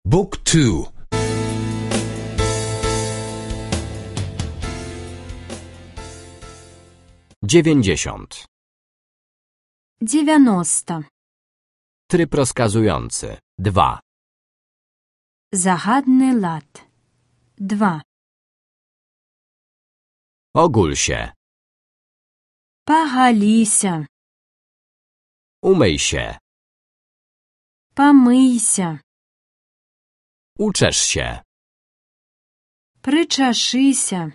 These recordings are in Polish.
Book 2. 90. 90. Tryb rozkazujący. 2. Загадний лад. 2. Ogól się. Поголися. Umyj się. Помийся. Uczesz się. Причешися.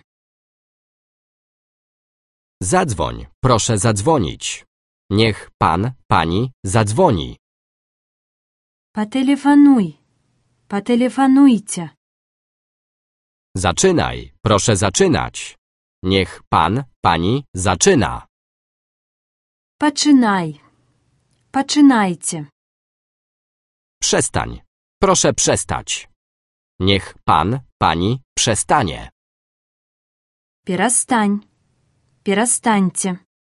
Zadzwoń. Proszę zadzwonić. Niech pan, pani zadzwoni. Потелефонуй. Потелефонуйте. Zaczynaj. Proszę zaczynać. Niech pan, pani zaczyna. Починай. Починайте. Przestań. Proszę przestać. Niech pan, pani przestanie. Перестань. Перестаньте.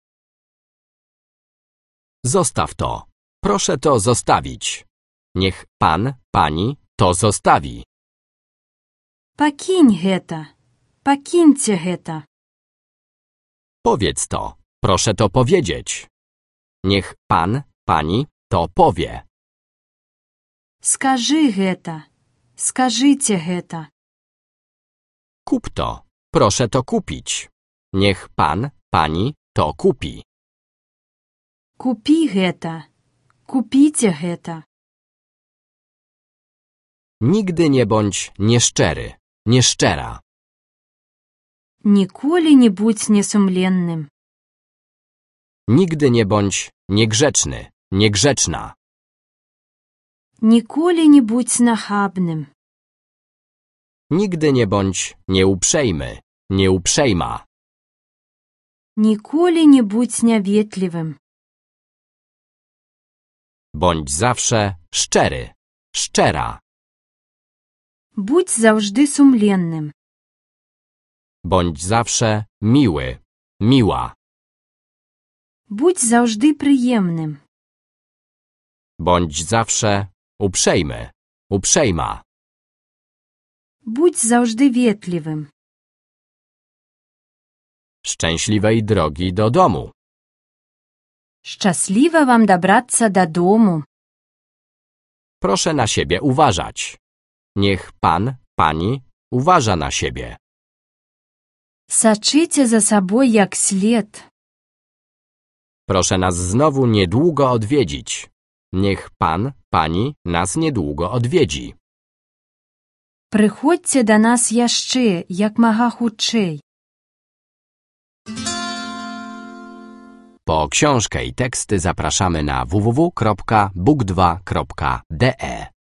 Zostaw to. Proszę to zostawić. Niech pan, pani to zostawi. Покинь гэта. Покиньте гэта. Powiedz to. Proszę to powiedzieć. Niech pan, pani to powie. Скажи гэта. Скажите гэта. Kup to. Proszę to kupić. Niech pan, pani to kupi. Купи гэта. Купите гэта. Nigdy nie bądź nieszczery, nieszczera. Ніколі не будь несумленным. Nigdy nie bądź niegrzeczny, niegrzeczna. Ніколі не будь нахабным. Nigdy nie bądź nieuprzejmy, nieuprzejma. Ніколі не будь няветлівым. Bądź zawsze szczery, szczera. Будь заўжды сумленным. Bądź zawsze miły, miła. Будь заўжды прыемным. Bądź zawsze uprzejmy, uprzejma. Будь заўжды ветлівым. Szczęśliwej drogi do domu. Шчасліва вам дабрацца дадому. Proszę na siebie uważać. Niech pan, pani uważa na siebie. Сачыце за сабой як след. Proszę nas znowu niedługo odwiedzić. Niech pan, pani nas niedługo odwiedzi. Прыходзьце да нас яшчэ, як мага хутчэй. Po książkę i teksty zapraszamy na www.book2.de.